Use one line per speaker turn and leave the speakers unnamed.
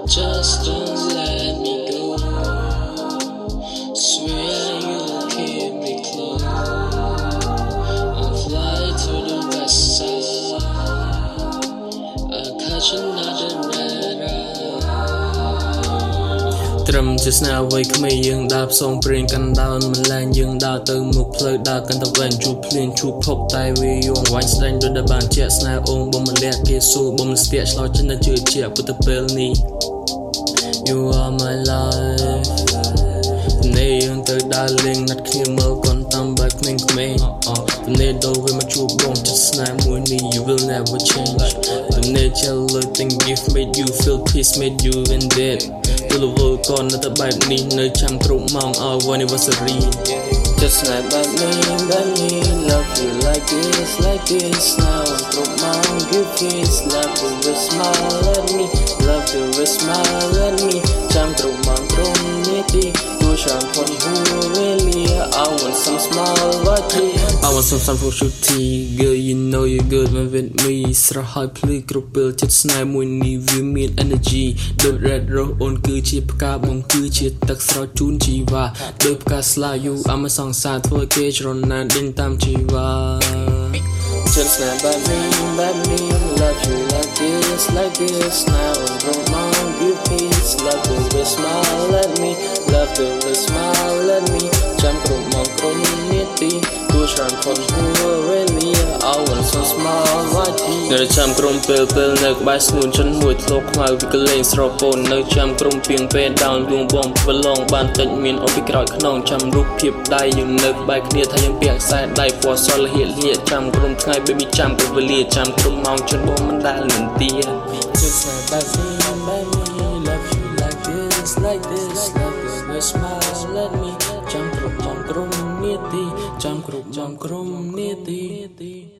Just don't let me go. Swear you'll keep me close. I'll fly to the west side. I'll catch another red eye. ត្រឹមជាស្នាវ័យក្មេងយើងដើរផ្សងព្រេងកាន់ដើរមិនលែងយើងដើរទៅមុខផ្លូវដើរកាន់តែវែងជួបភ្លៀងជួបភពតែវាយងវាញ់ស្ដែងដូចដែលបានជាក់ស្នេហ៍អូនបំម្លាក់គេសួរបំស្ទាក់ឆ្លោះចិនតែជឿជាក់ពុទ្ធពេលនេះ You are my life នេះយើងទៅដើរលេងណាត់គ្នាមើលកូនតាមបែបក្មេងៗនេះដូរវាមកជួបបងចិត្តស្នេហ៍មួយនេះ You will never change នេះជាលើ thing gift made you feel peace made you in dead ទលវលកូននៅតែបែបនេះនៅចាំគ្រប់ម៉ោង our anniversary ចិត្តស្នេហ៍បែបនេះ love you like this now គ្រប់ម៉ោង give kiss love you with smile let me love you with smile let me ចាំគ្រប់ម៉ោងគ្រប់នាទីទោះចាំផុតហួរវេលា I want some small body I want some for shooty girl you know you good when with me ស្រស់ហើយភ្លឺគ្រប់ពេលចិត្តស្នេហ៍មួយនេះវាមាន energy ដូច red rose អូនគឺជាផ្កាបងគឺជាទឹកស្រោចជូនជីវ៉ាដូចផ្កាស្លាយូអាមកសងសាធ្វើគេច្រណែនដេញតាមជីវ៉ាចិត្តស្នេហ៍បែបនេះ love you like this now from my give peace love you with smile let me love you with smile let me ចាំគ្រប់មកគ្រប់នាទីទោះច្រើនផុតហួរវេលា I want some small body នៅចាំក្រុមពេលនៅក្បែរស្ងួនចិនមួយធ្លុកខ្មៅវាក៏លេងស្រពោននៅចាំក្រុមពីងពេលដោនលួងបងប្រឡងបានតិចមានអូនពីក្រោយខ្នងចាំរូបភាពដៃយើងនៅក្បែរគ្នាថាយើងពាក់ខ្សែដៃពណ៌សលហៀកចាំក្រុមថ្ងៃ baby ចាំពេលវេលាចាំក្រុមម៉ោងជិនបងមិនដែលលឿនទា Just like me love you like this love you with smile let me ចាំគ្រប់នាទីចាំគ្រប់នាទី